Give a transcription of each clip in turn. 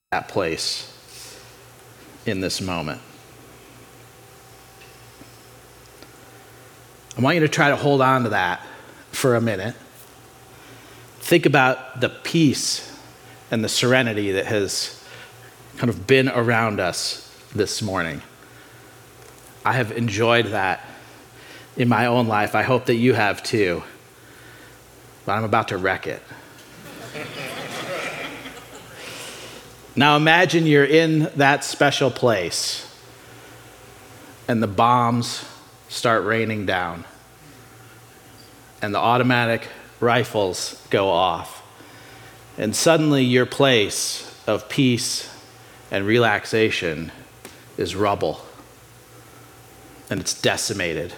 that place in this moment. I want you to try to hold on to that for a minute. Think about the peace and the serenity that has kind of been around us this morning. I have enjoyed that in my own life. I hope that you have too. But I'm about to wreck it. Now imagine you're in that special place and the bombs start raining down and the automatic rifles go off. And suddenly your place of peace and relaxation is rubble. And it's decimated.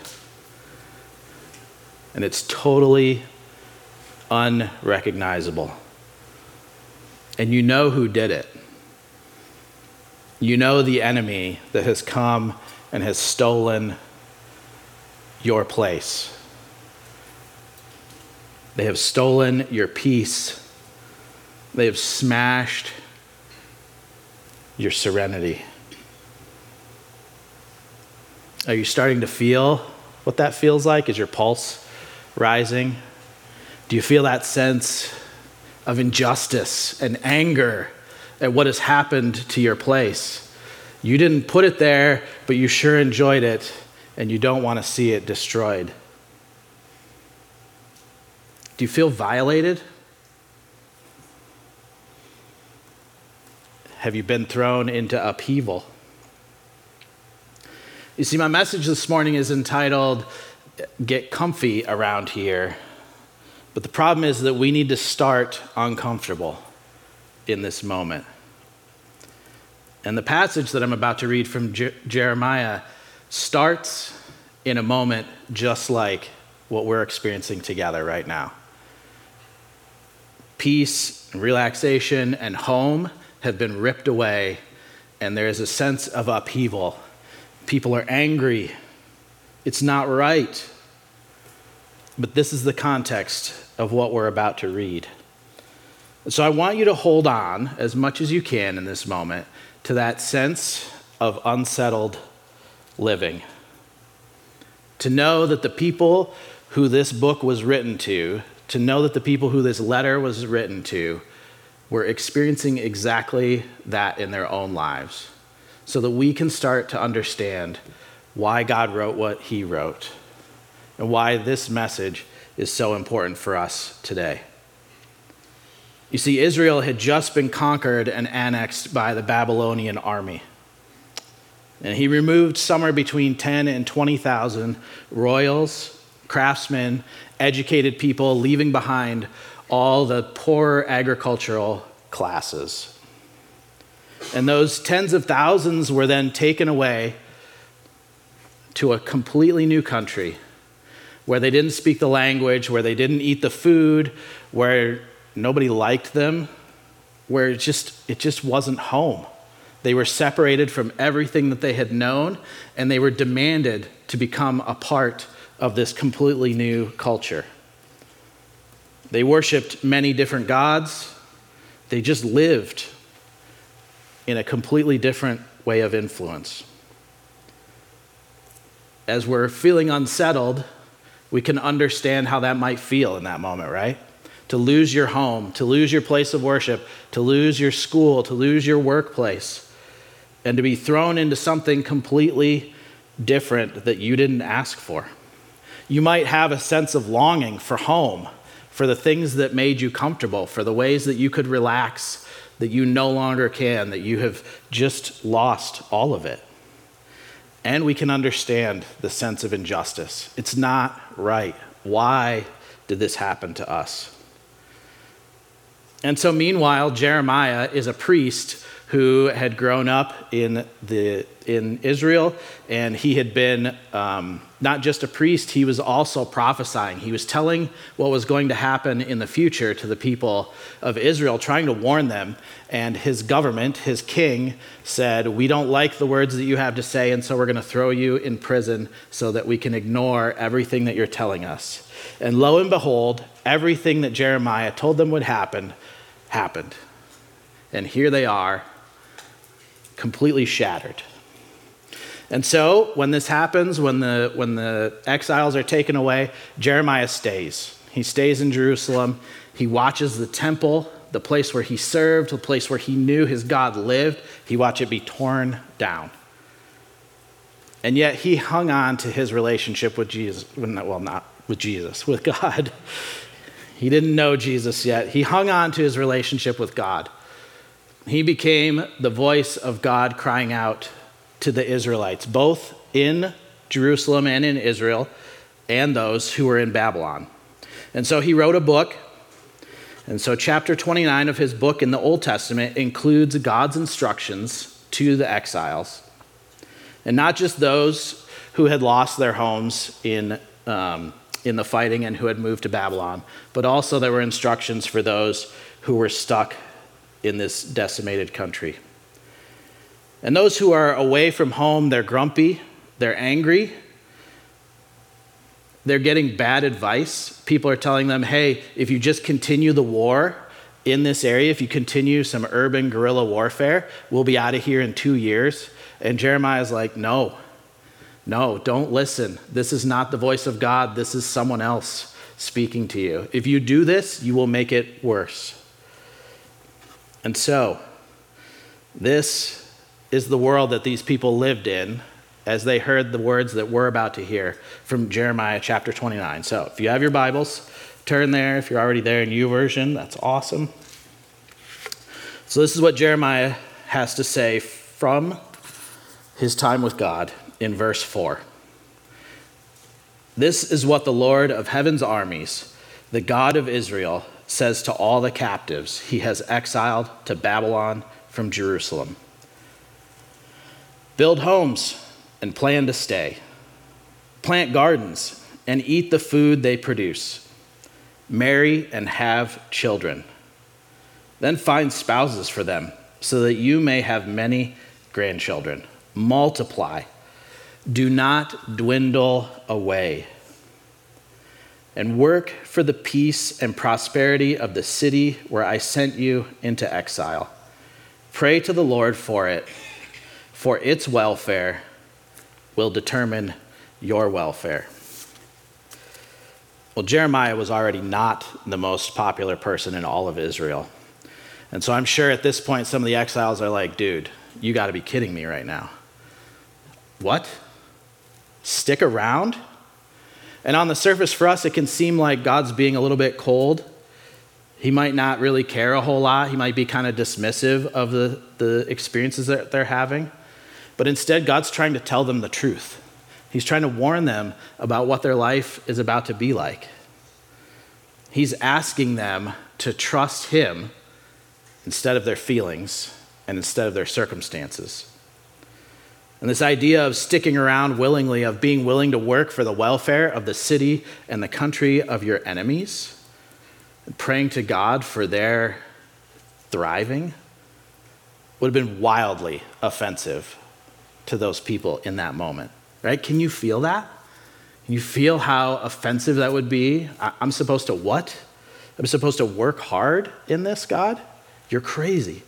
And it's totally unrecognizable. And you know who did it. You know the enemy that has come and has stolen your place. They have stolen your peace. They have smashed your serenity. Are you starting to feel what that feels like? Is your pulse rising? Do you feel that sense of injustice and anger at what has happened to your place? You didn't put it there, but you sure enjoyed it, and you don't want to see it destroyed. Do you feel violated? Have you been thrown into upheaval? You see, my message this morning is entitled, Get Comfy Around Here. But the problem is that we need to start uncomfortable in this moment. And the passage that I'm about to read from Jeremiah starts in a moment just like what we're experiencing together right now. Peace, relaxation, and home have been ripped away, and there is a sense of upheaval. People are angry. It's not right. But this is the context of what we're about to read. So I want you to hold on as much as you can in this moment to that sense of unsettled living. To know that the people who this book was written to know that the people who this letter was written to were experiencing exactly that in their own lives, so that we can start to understand why God wrote what he wrote and why this message is so important for us today. You see, Israel had just been conquered and annexed by the Babylonian army. And he removed somewhere between 10 and 20,000 royals, craftsmen, educated people, leaving behind all the poorer agricultural classes. And those tens of thousands were then taken away to a completely new country where they didn't speak the language, where they didn't eat the food, where nobody liked them, where it just wasn't home. They were separated from everything that they had known, and they were demanded to become a part of this completely new culture. They worshiped many different gods. They just lived in a completely different way of influence. As we're feeling unsettled, we can understand how that might feel in that moment, right? To lose your home, to lose your place of worship, to lose your school, to lose your workplace, and to be thrown into something completely different that you didn't ask for. You might have a sense of longing for home, for the things that made you comfortable, for the ways that you could relax, that you no longer can, that you have just lost all of it. And we can understand the sense of injustice. It's not right. Why did this happen to us? And so meanwhile, Jeremiah is a priest who had grown up in Israel, and he had been not just a priest, he was also prophesying. He was telling what was going to happen in the future to the people of Israel, trying to warn them. And his government, his king, said, "We don't like the words that you have to say, and so we're going to throw you in prison so that we can ignore everything that you're telling us." And lo and behold, everything that Jeremiah told them would happen, happened. And here they are, completely shattered. And so when this happens, when the exiles are taken away, Jeremiah stays. He stays in Jerusalem. He watches the temple, the place where he served, the place where he knew his God lived. He watched it be torn down. And yet he hung on to his relationship with Jesus. Well, not with Jesus, with God. He didn't know Jesus yet. He hung on to his relationship with God. He became the voice of God crying out to the Israelites, both in Jerusalem and in Israel, and those who were in Babylon. And so he wrote a book. And so chapter 29 of his book in the Old Testament includes God's instructions to the exiles. And not just those who had lost their homes in the fighting and who had moved to Babylon, but also there were instructions for those who were stuck in this decimated country. And those who are away from home, they're grumpy, they're angry, they're getting bad advice. People are telling them, hey, if you just continue the war in this area, if you continue some urban guerrilla warfare, we'll be out of here in 2 years. And Jeremiah's like, no, don't listen. This is not the voice of God. This is someone else speaking to you. If you do this, you will make it worse. And so, this is the world that these people lived in as they heard the words that we're about to hear from Jeremiah chapter 29. So if you have your Bibles, turn there. If you're already there in YouVersion, that's awesome. So this is what Jeremiah has to say from his time with God in verse 4. This is what the Lord of heaven's armies, the God of Israel, says to all the captives he has exiled to Babylon from Jerusalem. Build homes and plan to stay. Plant gardens and eat the food they produce. Marry and have children. Then find spouses for them so that you may have many grandchildren. Multiply. Do not dwindle away. And work for the peace and prosperity of the city where I sent you into exile. Pray to the Lord for it, for its welfare will determine your welfare. Well, Jeremiah was already not the most popular person in all of Israel. And so I'm sure at this point some of the exiles are like, dude, you got to be kidding me right now. What? Stick around? And on the surface for us, it can seem like God's being a little bit cold. He might not really care a whole lot. He might be kind of dismissive of the experiences that they're having. But instead, God's trying to tell them the truth. He's trying to warn them about what their life is about to be like. He's asking them to trust him instead of their feelings and instead of their circumstances. And this idea of sticking around willingly, of being willing to work for the welfare of the city and the country of your enemies, and praying to God for their thriving, would have been wildly offensive to those people in that moment, right? Can you feel that? Can you feel how offensive that would be? I'm supposed to what? I'm supposed to work hard in this, God? You're crazy.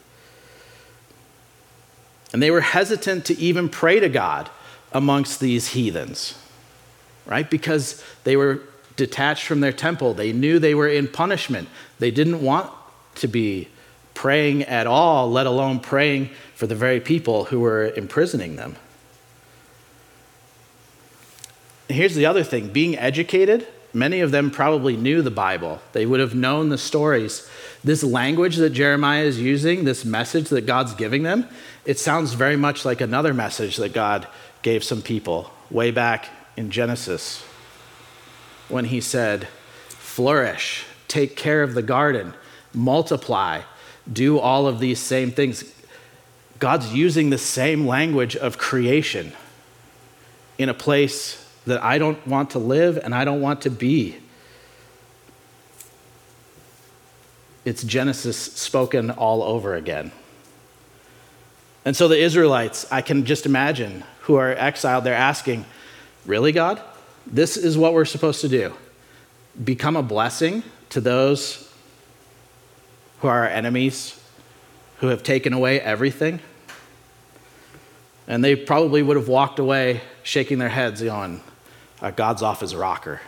And they were hesitant to even pray to God amongst these heathens, right? Because they were detached from their temple. They knew they were in punishment. They didn't want to be praying at all, let alone praying for the very people who were imprisoning them. Here's the other thing. Being educated, many of them probably knew the Bible. They would have known the stories. This language that Jeremiah is using, this message that God's giving them, it sounds very much like another message that God gave some people way back in Genesis when he said, flourish, take care of the garden, multiply, do all of these same things. God's using the same language of creation in a place that I don't want to live and I don't want to be. It's Genesis spoken all over again. And so the Israelites, I can just imagine, who are exiled, they're asking, really, God? This is what we're supposed to do? Become a blessing to those who are our enemies, who have taken away everything? And they probably would have walked away shaking their heads going, God's off his rocker.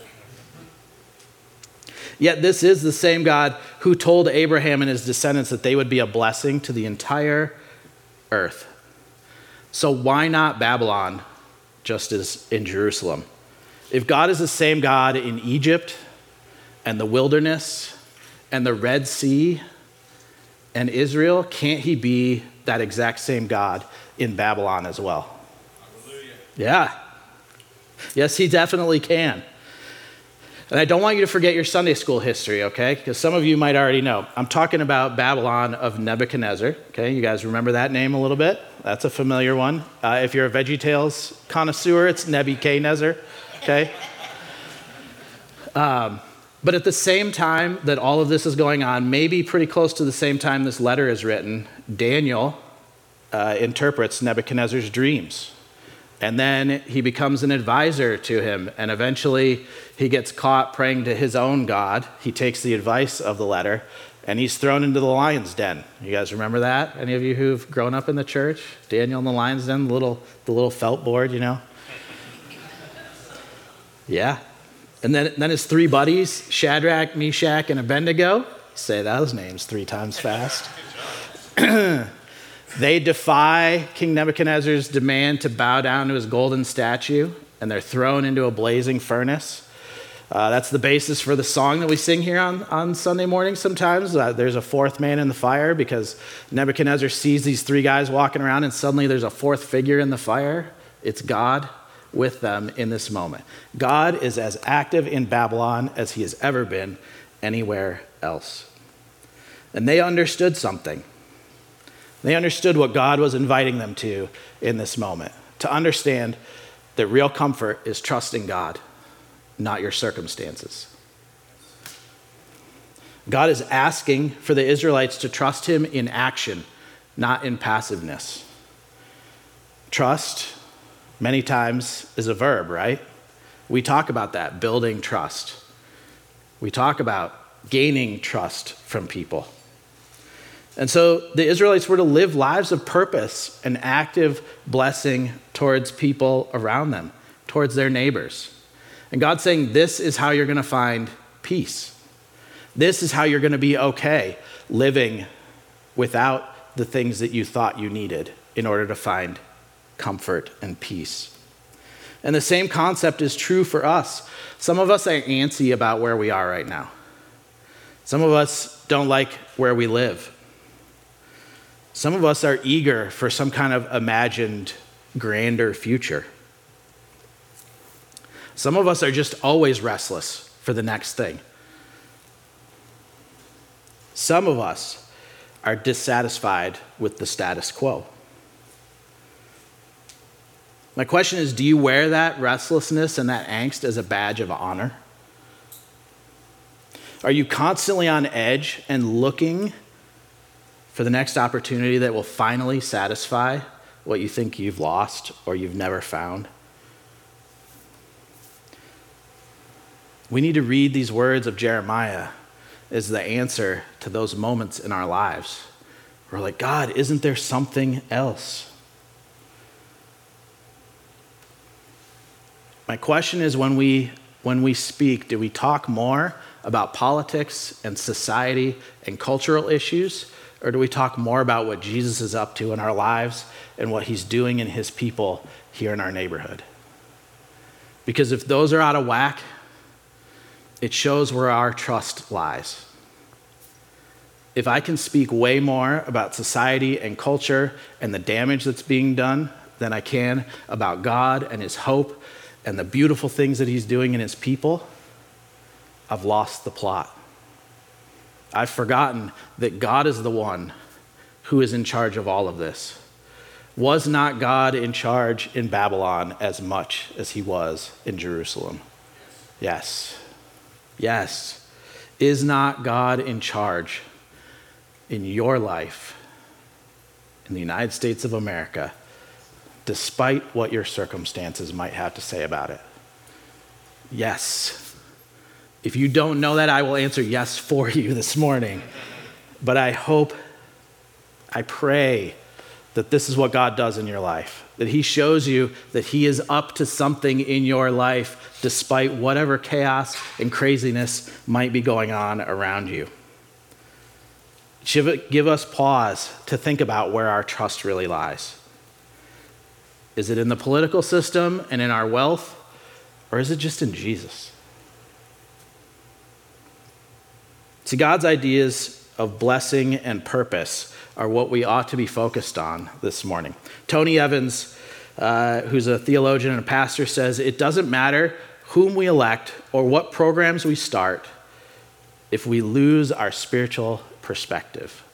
Yet this is the same God who told Abraham and his descendants that they would be a blessing to the entire earth. So why not Babylon just as in Jerusalem? If God is the same God in Egypt and the wilderness and the Red Sea and Israel, can't he be that exact same God in Babylon as well? Hallelujah. Yeah. Yes, he definitely can. And I don't want you to forget your Sunday school history, okay? Because some of you might already know. I'm talking about Babylon of Nebuchadnezzar, okay? You guys remember that name a little bit? That's a familiar one. If you're a VeggieTales connoisseur, it's Nebuchadnezzar, okay? But at the same time that all of this is going on, maybe pretty close to the same time this letter is written, Daniel interprets Nebuchadnezzar's dreams. And then he becomes an advisor to him, and eventually he gets caught praying to his own God. He takes the advice of the letter, and he's thrown into the lion's den. You guys remember that? Any of you who've grown up in the church? Daniel in the lion's den, the little felt board, you know? Yeah. And then his three buddies, Shadrach, Meshach, and Abednego, say those names 3 times fast. They defy King Nebuchadnezzar's demand to bow down to his golden statue, and they're thrown into a blazing furnace. That's the basis for the song that we sing here on Sunday morning sometimes. There's a fourth man in the fire because Nebuchadnezzar sees these 3 guys walking around, and suddenly there's a fourth figure in the fire. It's God with them in this moment. God is as active in Babylon as he has ever been anywhere else. And they understood something. They understood what God was inviting them to in this moment. To understand that real comfort is trusting God, not your circumstances. God is asking for the Israelites to trust him in action, not in passiveness. Trust, many times, is a verb, right? We talk about that, building trust. We talk about gaining trust from people. And so the Israelites were to live lives of purpose and active blessing towards people around them, towards their neighbors. And God's saying, this is how you're going to find peace. This is how you're going to be okay living without the things that you thought you needed in order to find comfort and peace. And the same concept is true for us. Some of us are antsy about where we are right now. Some of us don't like where we live. Some of us are eager for some kind of imagined grander future. Some of us are just always restless for the next thing. Some of us are dissatisfied with the status quo. My question is, do you wear that restlessness and that angst as a badge of honor? Are you constantly on edge and looking for the next opportunity that will finally satisfy what you think you've lost or you've never found? We need to read these words of Jeremiah as the answer to those moments in our lives. We're like, God, isn't there something else? My question is, when we speak, do we talk more about politics and society and cultural issues, or do we talk more about what Jesus is up to in our lives and what he's doing in his people here in our neighborhood? Because if those are out of whack, it shows where our trust lies. If I can speak way more about society and culture and the damage that's being done than I can about God and his hope and the beautiful things that he's doing in his people, I've lost the plot. I've forgotten that God is the one who is in charge of all of this. Was not God in charge in Babylon as much as he was in Jerusalem? Yes. Yes. Is not God in charge in your life in the United States of America, despite what your circumstances might have to say about it? Yes. If you don't know that, I will answer yes for you this morning. But I hope, I pray that this is what God does in your life, that he shows you that he is up to something in your life despite whatever chaos and craziness might be going on around you. Should it give us pause to think about where our trust really lies? Is it in the political system and in our wealth, or is it just in Jesus? See, God's ideas of blessing and purpose are what we ought to be focused on this morning. Tony Evans, who's a theologian and a pastor, says, it doesn't matter whom we elect or what programs we start if we lose our spiritual perspective.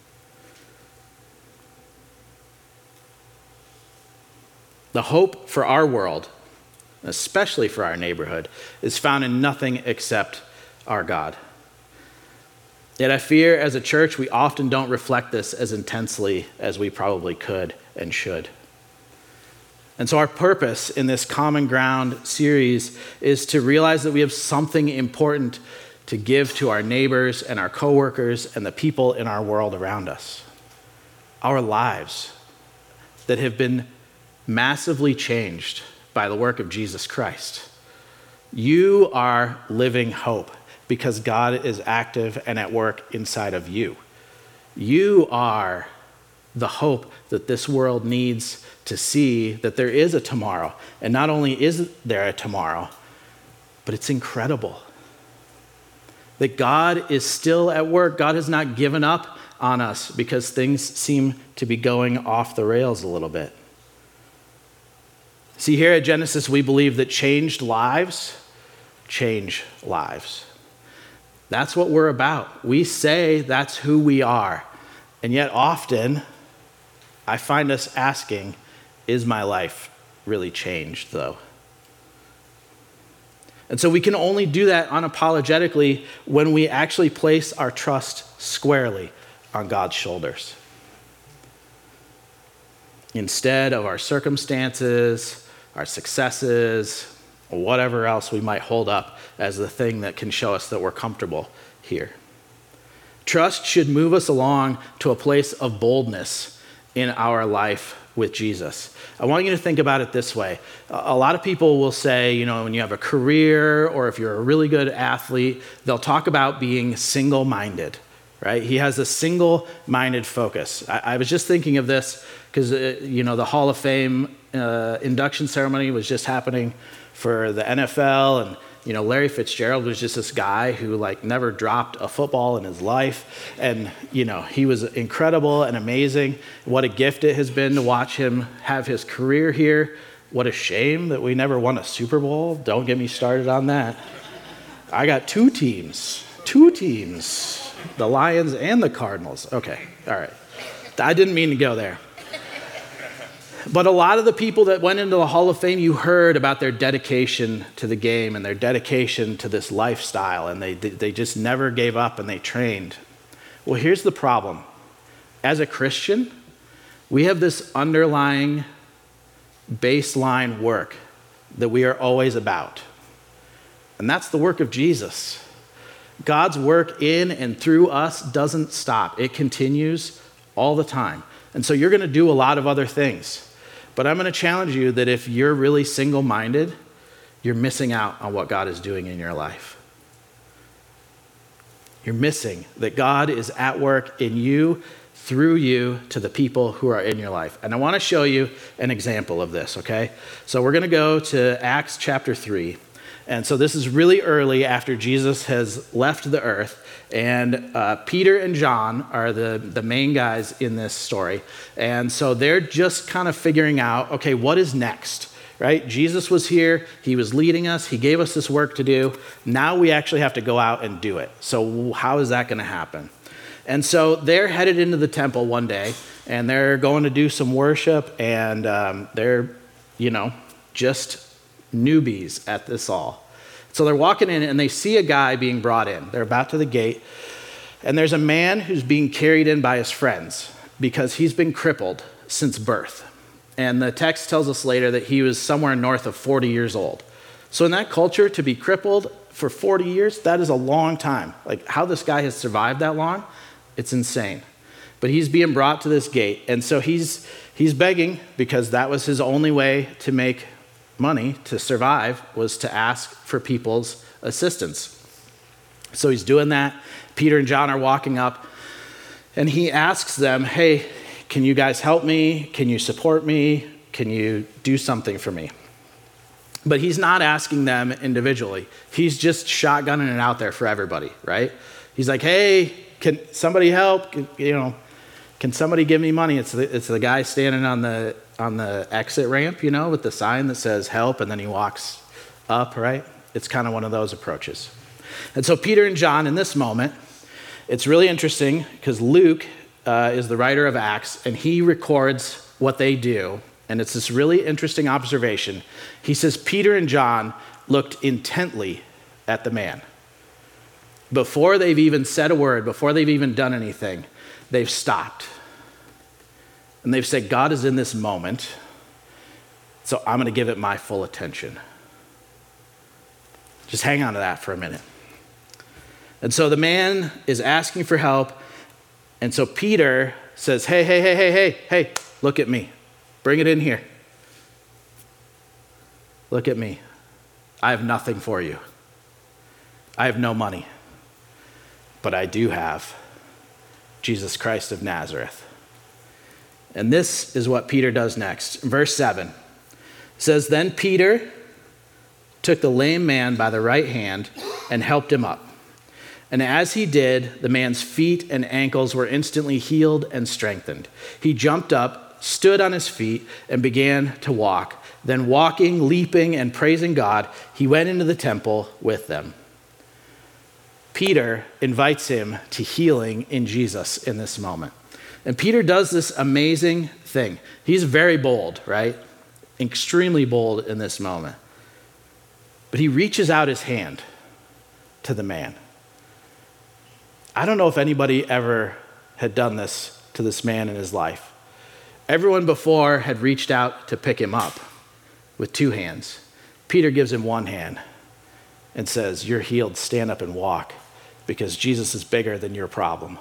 The hope for our world, especially for our neighborhood, is found in nothing except our God. Yet I fear as a church, we often don't reflect this as intensely as we probably could and should. And so our purpose in this Common Ground series is to realize that we have something important to give to our neighbors and our coworkers and the people in our world around us. Our lives that have been massively changed by the work of Jesus Christ. You are living hope because God is active and at work inside of you. You are the hope that this world needs to see that there is a tomorrow. And not only is there a tomorrow, but it's incredible. That God is still at work. God has not given up on us because things seem to be going off the rails a little bit. See, here at Genesis, we believe that changed lives change lives. That's what we're about. We say that's who we are. And yet often, I find us asking, is my life really changed, though? And so we can only do that unapologetically when we actually place our trust squarely on God's shoulders. Instead of our circumstances, our successes, or whatever else we might hold up as the thing that can show us that we're comfortable here. Trust should move us along to a place of boldness in our life with Jesus. I want you to think about it this way. A lot of people will say, when you have a career or if you're a really good athlete, they'll talk about being single-minded, right? He has a single-minded focus. I was just thinking of this because, the Hall of Fame induction ceremony was just happening for the NFL, and Larry Fitzgerald was just this guy who never dropped a football in his life, and he was incredible and amazing. What a gift it has been to watch him have his career here. What a shame that we never won a Super Bowl. Don't get me started on that. I got two teams, the Lions and the Cardinals. Okay, all right. I didn't mean to go there. But a lot of the people that went into the Hall of Fame, you heard about their dedication to the game and their dedication to this lifestyle, and they just never gave up and they trained. Well, here's the problem. As a Christian, we have this underlying baseline work that we are always about, and that's the work of Jesus. God's work in and through us doesn't stop. It continues all the time. And so you're going to do a lot of other things. But I'm going to challenge you that if you're really single-minded, you're missing out on what God is doing in your life. You're missing that God is at work in you, through you, to the people who are in your life. And I want to show you an example of this, okay? So we're going to go to Acts chapter 3. And so this is really early after Jesus has left the earth. And Peter and John are the main guys in this story. And so they're just kind of figuring out, okay, what is next, right? Jesus was here. He was leading us. He gave us this work to do. Now we actually have to go out and do it. So how is that going to happen? And so they're headed into the temple one day, and they're going to do some worship. And they're, just newbies at this all. So they're walking in and they see a guy being brought in. They're about to the gate, and there's a man who's being carried in by his friends because he's been crippled since birth. And the text tells us later that he was somewhere north of 40 years old. So in that culture, to be crippled for 40 years, that is a long time. How this guy has survived that long, it's insane. But he's being brought to this gate. And so he's begging, because that was his only way to make money, to survive, was to ask for people's assistance. So he's doing that. Peter and John are walking up, and he asks them, hey, can you guys help me? Can you support me? Can you do something for me? But he's not asking them individually. He's just shotgunning it out there for everybody, right? He's like, hey, can somebody help? Can somebody give me money? It's the guy standing on the exit ramp, with the sign that says help, and then he walks up, right? It's kind of one of those approaches. And so Peter and John, in this moment, it's really interesting because Luke is the writer of Acts, and he records what they do. And it's this really interesting observation. He says Peter and John looked intently at the man. Before they've even said a word, before they've even done anything, they've stopped. And they've said, God is in this moment, so I'm going to give it my full attention. Just hang on to that for a minute. And so the man is asking for help. And so Peter says, hey, look at me. Bring it in here. Look at me. I have nothing for you. I have no money. But I do have Jesus Christ of Nazareth. And this is what Peter does next. Verse 7 says, then Peter took the lame man by the right hand and helped him up. And as he did, the man's feet and ankles were instantly healed and strengthened. He jumped up, stood on his feet, and began to walk. Then walking, leaping, and praising God, he went into the temple with them. Peter invites him to healing in Jesus in this moment. And Peter does this amazing thing. He's very bold, right? Extremely bold in this moment. But he reaches out his hand to the man. I don't know if anybody ever had done this to this man in his life. Everyone before had reached out to pick him up with two hands. Peter gives him one hand and says, you're healed, stand up and walk, because Jesus is bigger than your problem.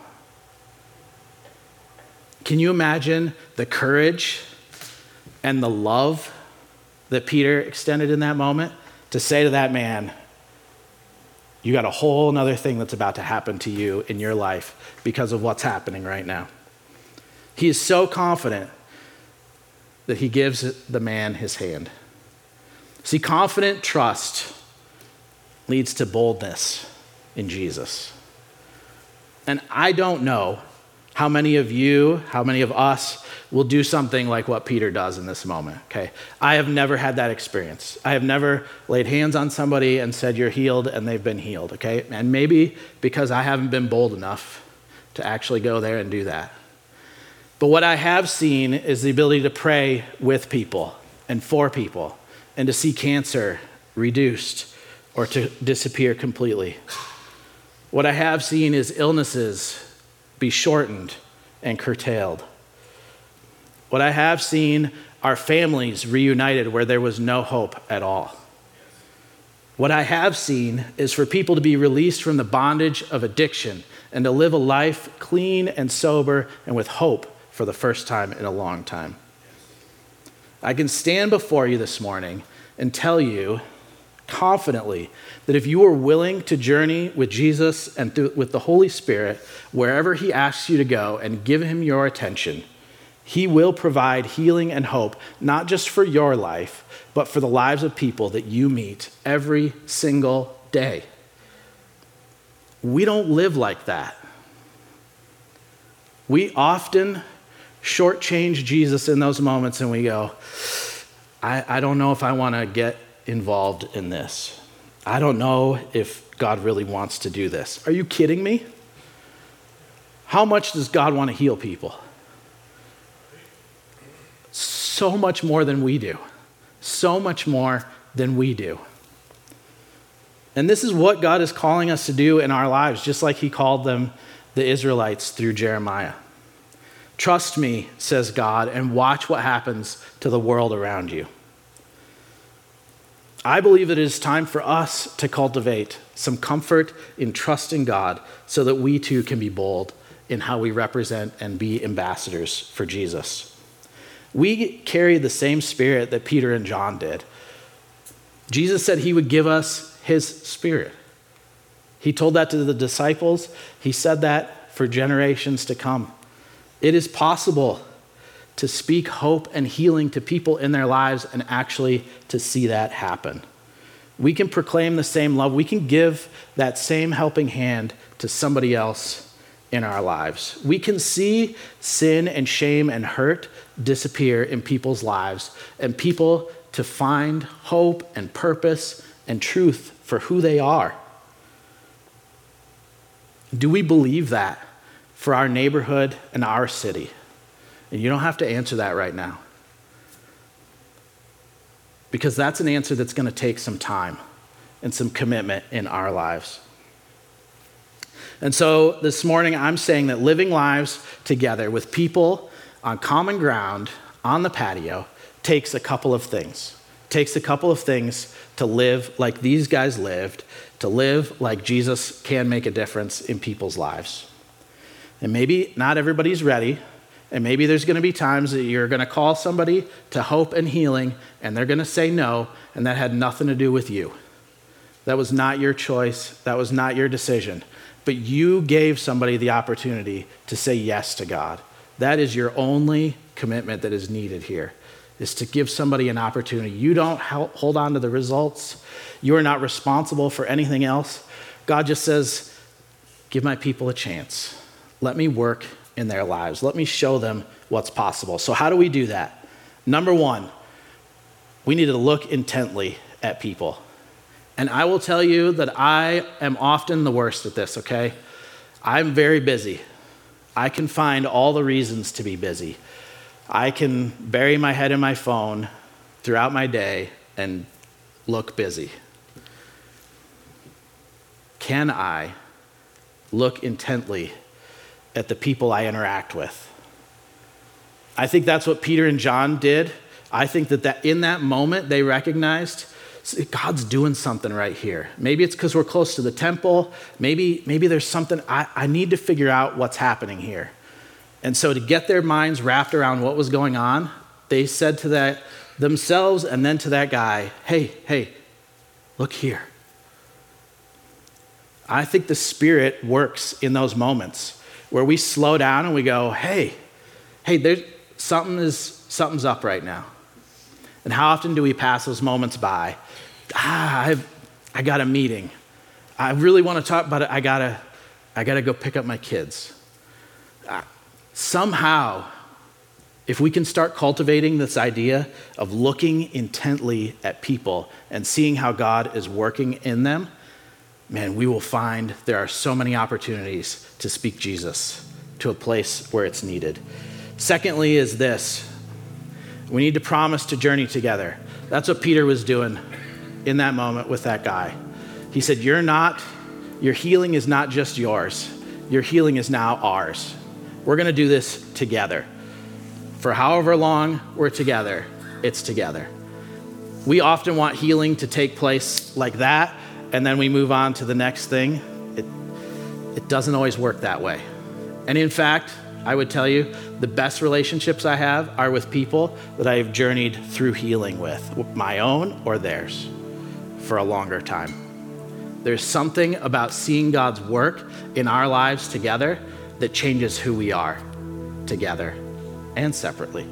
Can you imagine the courage and the love that Peter extended in that moment to say to that man, you got a whole nother thing that's about to happen to you in your life because of what's happening right now. He is so confident that he gives the man his hand. See, confident trust leads to boldness in Jesus. And I don't know how many of you, how many of us will do something like what Peter does in this moment, okay? I have never had that experience. I have never laid hands on somebody and said, you're healed, and they've been healed, okay? And maybe because I haven't been bold enough to actually go there and do that. But what I have seen is the ability to pray with people and for people and to see cancer reduced or to disappear completely. What I have seen is illnesses be shortened and curtailed. What I have seen are families reunited where there was no hope at all. What I have seen is for people to be released from the bondage of addiction and to live a life clean and sober and with hope for the first time in a long time. I can stand before you this morning and tell you confidently that if you are willing to journey with Jesus and with the Holy Spirit, wherever he asks you to go and give him your attention, he will provide healing and hope, not just for your life, but for the lives of people that you meet every single day. We don't live like that. We often shortchange Jesus in those moments and we go, I don't know if I want to get involved in this. I don't know if God really wants to do this. Are you kidding me? How much does God want to heal people? So much more than we do. So much more than we do. And this is what God is calling us to do in our lives, just like he called them, the Israelites, through Jeremiah. Trust me, says God, and watch what happens to the world around you. I believe that it is time for us to cultivate some comfort in trusting God so that we too can be bold in how we represent and be ambassadors for Jesus. We carry the same spirit that Peter and John did. Jesus said he would give us his spirit. He told that to the disciples. He said that for generations to come. It is possible to speak hope and healing to people in their lives and actually to see that happen. We can proclaim the same love. We can give that same helping hand to somebody else in our lives. We can see sin and shame and hurt disappear in people's lives and people to find hope and purpose and truth for who they are. Do we believe that for our neighborhood and our city? And you don't have to answer that right now, because that's an answer that's going to take some time and some commitment in our lives. And so this morning, I'm saying that living lives together with people on common ground on the patio takes a couple of things. It takes a couple of things to live like these guys lived, to live like Jesus can make a difference in people's lives. And maybe not everybody's ready, and maybe there's going to be times that you're going to call somebody to hope and healing, and they're going to say no, and that had nothing to do with you. That was not your choice. That was not your decision. But you gave somebody the opportunity to say yes to God. That is your only commitment that is needed here, is to give somebody an opportunity. You don't hold on to the results. You are not responsible for anything else. God just says, give my people a chance. Let me work in their lives. Let me show them what's possible. So how do we do that? Number one, we need to look intently at people. And I will tell you that I am often the worst at this, okay? I'm very busy. I can find all the reasons to be busy. I can bury my head in my phone throughout my day and look busy. Can I look intently at the people I interact with? I think that's what Peter and John did. I think that in that moment they recognized God's doing something right here. Maybe it's because we're close to the temple. Maybe there's something, I need to figure out what's happening here. And so to get their minds wrapped around what was going on, they said to that themselves and then to that guy, hey, look here. I think the Spirit works in those moments where we slow down and we go, hey, there's something's up right now. And how often do we pass those moments by? I got a meeting. I really want to talk about it. I gotta go pick up my kids. Somehow, if we can start cultivating this idea of looking intently at people and seeing how God is working in them, man, we will find there are so many opportunities to speak Jesus to a place where it's needed. Secondly is this: we need to promise to journey together. That's what Peter was doing in that moment with that guy. He said, your healing is not just yours. Your healing is now ours. We're going to do this together. For however long we're together, it's together. We often want healing to take place like that, and then we move on to the next thing. It doesn't always work that way. And in fact, I would tell you, the best relationships I have are with people that I have journeyed through healing with, my own or theirs, for a longer time. There's something about seeing God's work in our lives together that changes who we are together and separately.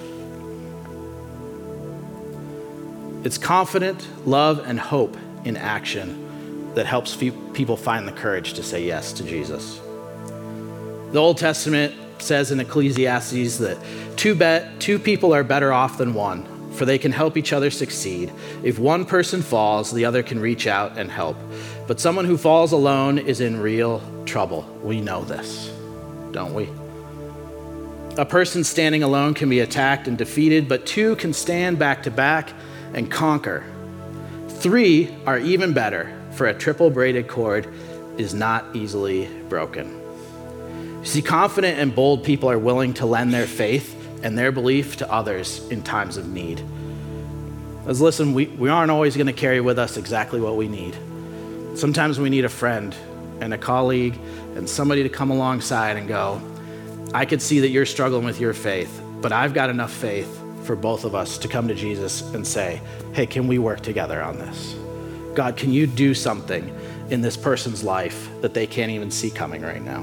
It's confident love and hope in action that helps people find the courage to say yes to Jesus. The Old Testament says in Ecclesiastes that two people are better off than one, for they can help each other succeed. If one person falls, the other can reach out and help. But someone who falls alone is in real trouble. We know this, don't we? A person standing alone can be attacked and defeated, but two can stand back to back and conquer. Three are even better, for a triple braided cord is not easily broken. You see, confident and bold people are willing to lend their faith and their belief to others in times of need. As listen, we aren't always going to carry with us exactly what we need. Sometimes we need a friend and a colleague and somebody to come alongside and go, I could see that you're struggling with your faith, but I've got enough faith for both of us to come to Jesus and say, hey, can we work together on this? God, can you do something in this person's life that they can't even see coming right now?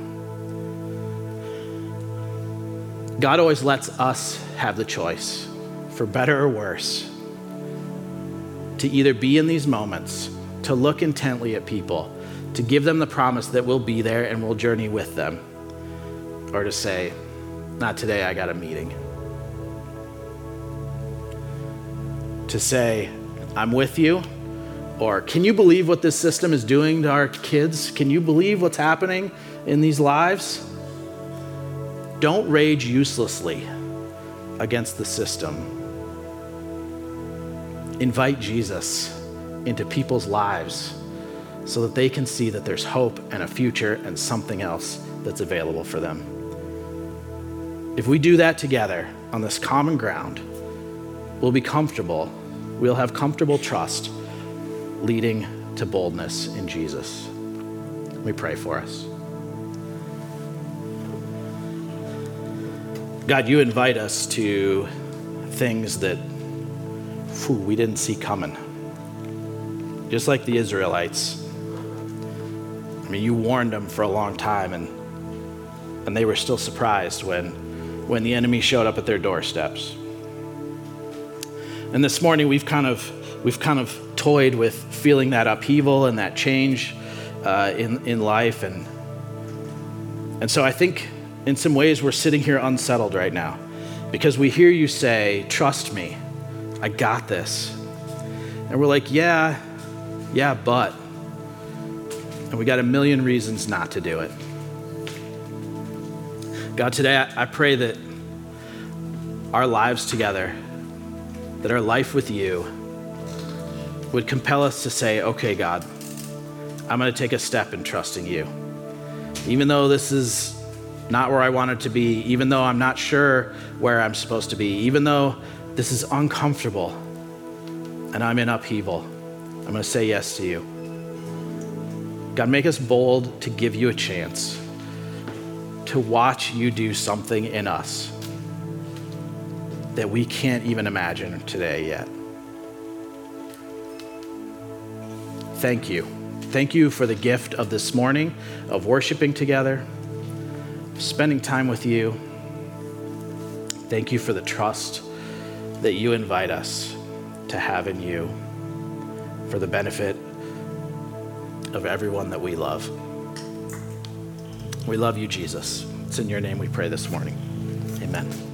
God always lets us have the choice, for better or worse, to either be in these moments, to look intently at people, to give them the promise that we'll be there and we'll journey with them, or to say, not today, I got a meeting. To say, I'm with you, or can you believe what this system is doing to our kids? Can you believe what's happening in these lives? Don't rage uselessly against the system. Invite Jesus into people's lives so that they can see that there's hope and a future and something else that's available for them. If we do that together on this common ground, we'll be comfortable. We'll have comfortable trust leading to boldness in Jesus. Let me pray for us. God, you invite us to things that we didn't see coming. Just like the Israelites. I mean, you warned them for a long time, and they were still surprised when the enemy showed up at their doorsteps. And this morning we've kind of toyed with feeling that upheaval and that change in life, and so I think in some ways we're sitting here unsettled right now because we hear you say, trust me, I got this. And we're like, yeah, but. And we got a million reasons not to do it. God, today I pray that our lives together, that our life with you would compel us to say, okay, God, I'm going to take a step in trusting you. Even though this is not where I want it to be, even though I'm not sure where I'm supposed to be, even though this is uncomfortable and I'm in upheaval, I'm going to say yes to you. God, make us bold to give you a chance to watch you do something in us that we can't even imagine today yet. Thank you. Thank you for the gift of this morning, of worshiping together, spending time with you. Thank you for the trust that you invite us to have in you for the benefit of everyone that we love. We love you, Jesus. It's in your name we pray this morning. Amen.